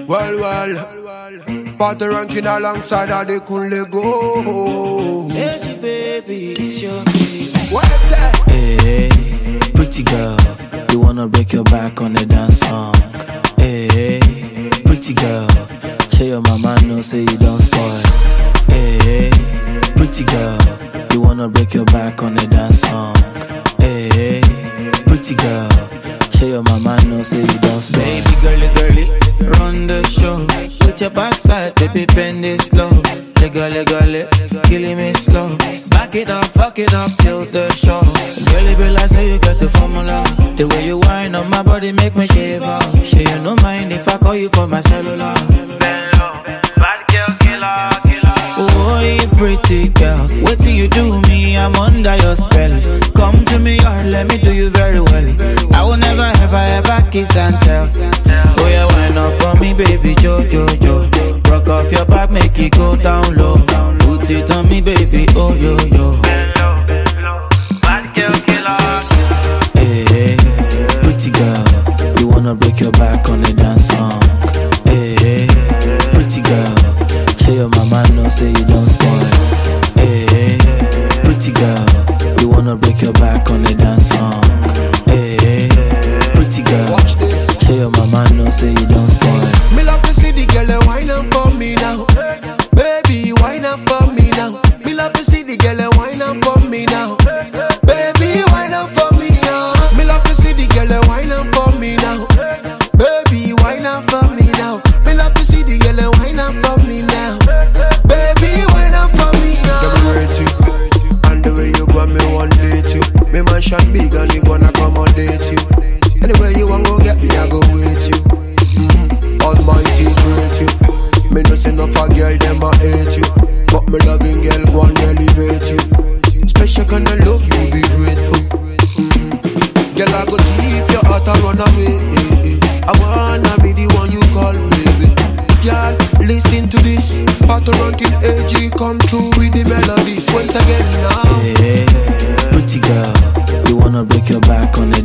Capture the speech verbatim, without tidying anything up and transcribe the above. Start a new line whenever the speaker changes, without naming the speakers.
Well, well, party ranking alongside of the cool go.
Hey, baby, it's your baby.
What's that?
Hey, pretty girl, you wanna break your back on the dance song. Hey, pretty girl, show your mama no say you don't spoil. Hey, pretty girl, you wanna break your back on the dance song. Hey, pretty girl, show your mama no say you don't spoil. Baby girly girly, run the show. Put your backside, baby bend it slow. Legally legally, killing me slow. Back it up, fuck it up, still the show. Girl, it be like so you got the formula. The way you whine on my body make me shiver. Sure you no mind if I call you for my cellular. Bad girl killer, killer. Oh, you pretty girl, wait till you do me, I'm under your spell. Come to me hard, let me do you very well. I will never ever ever kiss and tell. Oh yeah, wind up on me baby, jo jo jo. Rock off your back, make it go down low. Put it on me baby, oh yo yo. Bad girl killer. Hey, pretty girl, you wanna break your back on the dance song. Hey, pretty girl, show your mama no say you don't spoil. Hey, pretty girl, you wanna break your back on the dance song. Hey, pretty girl,
watch this.
Show your mama no say you don't spoil.
Me love to see the girl wine up for me now. Baby, wine up for me now. Me love to see the girl wine up for me now. Baby, wine up for me now. Me love to see the girl wine up for me now. Baby, wine up for me now. Me love to see the girl wine up for me now. Baby, wine up for me now. Let me rate you, and the way you got me one date you. Me mansion big and you gonna accommodate you. Anywhere you want go get me, I go with you. Mm-hmm. Almighty great you. Me no say no for girl, them I hate you. But me loving girl, go and elevate you. Special kind of love, you be grateful. Mm-hmm. Girl, I go see if your heart a run away. Eh, eh. I wanna be the one you call baby. Girl, listen to this. Party ranking A G come through with the melodies. Once again now.
Hey, pretty girl, you wanna break your back on